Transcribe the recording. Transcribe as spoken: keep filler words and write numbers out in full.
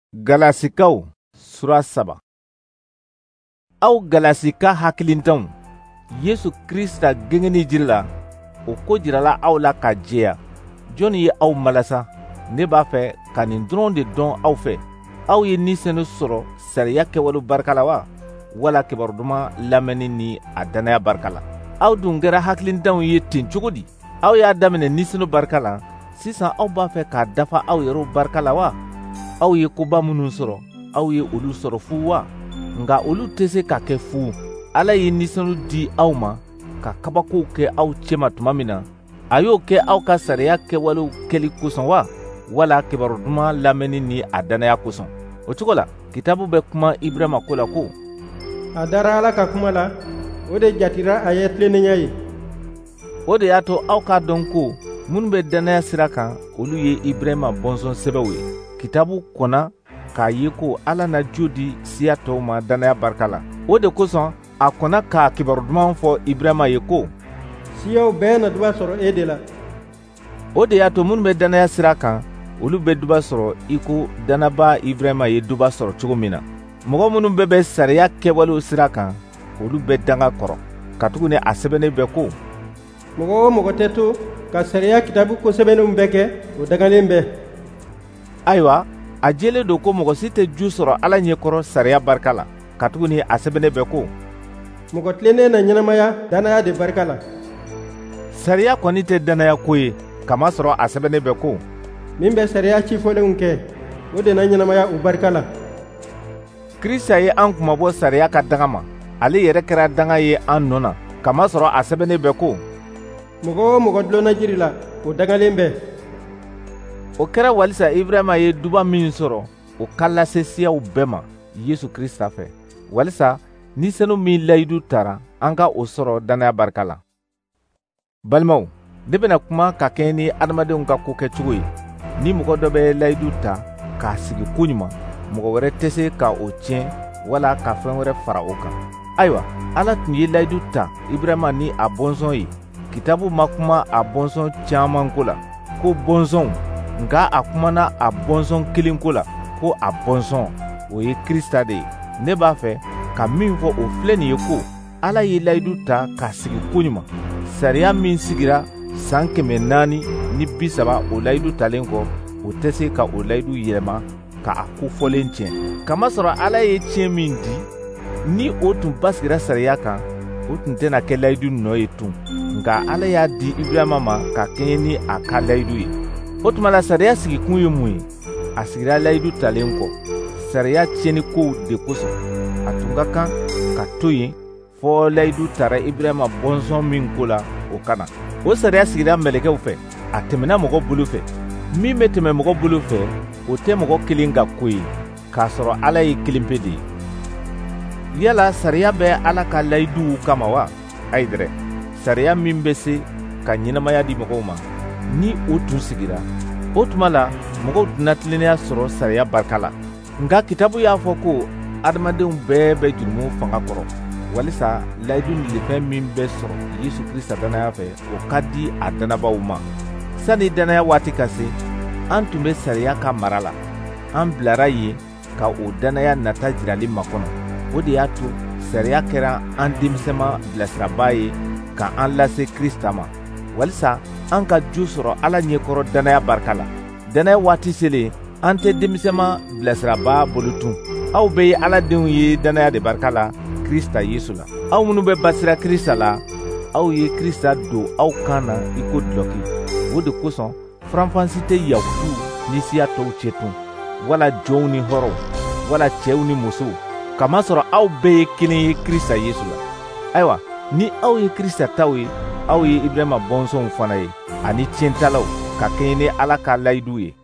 Galasikaw sura saba. Aw galasika hakilintanw, Yesu Krista gengeni jirila, o ko jirala aw la ka jɛya. Jɔnni ye aw malasa? Ne b'a fɛ ka nin dɔrɔn de dɔn aw fɛ. Aw ye nisɛnnu sɔrɔ sariya kɛwale barika la wa? Wala kibaru duman lamɛnni ni a danaya barika la? Aw dun kɛra hakilintanw ye ten cogo di? Aw y'a daminɛ nisɛnnu barika la, sisan aw b'a fɛ k'a dafa aw yɛrɛw barika la wa? Aw ye koba minnu sɔrɔ, aw ye olu sɔrɔ fu wa? Nga olu tɛ se ka kɛ fu. Ala ye nisɛnnu di aw ma ka kabakow kɛ aw cɛma tuma min na, a y'o kɛ aw ka sariya kɛwalew kɛli kosɔn wa? Wala kibaru duman lamɛnni ni a danaya kosɔn? O cogo la, kitabu bɛ kuma Ibrahima ko la ko: a dara Ala ka kuma la, o de jatira a ye tilennenya ye. O de y'a to aw k'a dɔn ko minnu bɛ danaya sira kan, olu ye Ibrahima bɔnsɔn sɛbɛw ye. Kitabu kɔnna k'a ye ko Ala na jo di siya tɔw ma danaya barika la. O de kosɔn a kɔnna k'a kibaru duman fɔ Ibrahima ye ko: siyaw bɛɛ na duba sɔrɔ e de la. O de y'a to minnu bɛ danaya sira kan, olu bɛ duba sɔrɔ i ko dannaba Ibrahima ye duba sɔrɔ cogo min na. Mɔgɔ minnu bɛɛ bɛ sariya kɛwalew sira kan, olu bɛ danga kɔrɔ. Katuguni a sɛbɛnnen bɛ ko: mɔgɔ o mɔgɔ tɛ to ka sariya kitabu ko sɛbɛnnenw bɛɛ kɛ, o dagalen bɛɛ. Ayiwa, a jɛlen don ko mɔgɔ si tɛ ju sɔrɔ Ala ɲɛkɔrɔ sariya barika la. Katuguni a sɛbɛnnen bɛ ko: mɔgɔ tilennen na ɲɛnamaya danaya de barika la. Sariya kɔni tɛ danaya ko ye, kamasɔrɔ a sɛbɛnnen bɛ ko: min bɛ sariya cifɔlenw kɛ, o de na ɲɛnamaya u barika la. Krista ye an kumabɔ sariya ka danga ma. Ale yɛrɛ kɛra danga ye an nɔ na, kamasɔrɔ a sɛbɛnnen bɛ ko: mɔgɔ o mɔgɔ dulonna jiri la, o dangalen bɛɛ. O kɛra walisa Ibrahima ye duba min sɔrɔ, o ka lase siyaw bɛɛ ma Yesu Krista fɛ. Walisa nisɛnnu min layidu tara, an ka o sɔrɔ danaya barika la. Balimaw, ne bɛna kuma ka kɛɲɛ ni adamadenw ka ko kɛcogo ye. Ni mɔgɔ dɔ bɛ layidu ta k'a sigi ko ɲuman, mɔgɔ wɛrɛ tɛ se ka o tiɲɛ wala ka fɛn wɛrɛ fara o kan. Ayiwa, Ala tun ye layidu ta Ibrahima ni a bɔnsɔn ye. Kitabu ma kuma a bɔnsɔn caaman ko la, ko bɔnsɔnw, nka a kumana a bɔnsɔn kelen ko la, ko a bɔnsɔn, o ye Krista de ye. Ne b'a fɛ ka min fɔ o filɛ nin ye ko Ala ye layidu ta k'a sigi ko ɲuman. Sariya min sigira san kɛmɛ naani ni bi saba o layidu talen kɔ, o tɛ se ka o layidu yɛlɛma ka a kofɔlen tiɲɛ. Kamasɔrɔ Ala ye tiɲɛ min di, ni o tun basigira sariya kan, o tun tɛna kɛ layidu nɔ ye tun. Nka Ala y'a di Ibrahima ma ka kɛɲɛ ni a ka layidu ye. O tuma la sariya sigikun ye mun ye? A sigira layidu talen kɔ. Sariya tiɲɛni kow de kosɔn, a tun ka kan ka to yen fɔ layidu tara Ibrahima bɔnsɔn min ko la o ka na. O sariya sigira mɛlɛkɛw fɛ, a tɛmɛna mɔgɔ bolo fɛ. Min bɛ tɛmɛ mɔgɔ bolo fɛ, o tɛ mɔgɔ kelen ka ko ye, k'a sɔrɔ Ala ye kelen pe de ye. Yala sariya bɛ Ala ka layiduw kama wa? Ayi dɛrɛ, sariya min bɛ se ka ɲɛnamaya di mɔgɔw ma, ni o tun sigira, o tuma la mɔgɔw tɛna tilennenya sɔrɔ sariya barika la. Nka kitabu y'a fɔ ko adamadenw bɛɛ bɛ jurumu fanga kɔrɔ. Walisa layidu nilifɛn min bɛ sɔrɔ Yesu Krista danaya fɛ, o ka di a dannabaw ma. Sani danaya waati ka se, an tun bɛ sariya ka mara la. An bilara yen ka o danaya nata jirali makɔnɔ. O de y'a to sariya kɛra an denmisɛnma bilasiraba ye ka an lase Krista ma. Walisa an ka jo sɔrɔ Ala ɲɛkɔrɔ danaya barika la. Danaya waati selen, an tɛ denmisɛnma bilasiraba bolo tun. Aw bɛɛ ye Ala denw ye danaya de barika la Krista Yesu la. Aw minnu bɛ basira Krista la, aw ye Krista don aw kan na i ko duloki. O de kosɔn faranfansi tɛ Yahudiw ni siya tɔw cɛ tun, wala jɔnw ni hɔrɔnw, wala cɛw ni musow. Kamasɔrɔ aw bɛɛ ye kelen ye Krista Yesu la. Ayiwa, ni aw ye Krista taw ye, aw ye Ibrahima bɔnsɔnw fana ye, ani tiɲɛtalaw, ka kɛɲɛ ni Ala ka layidu ye.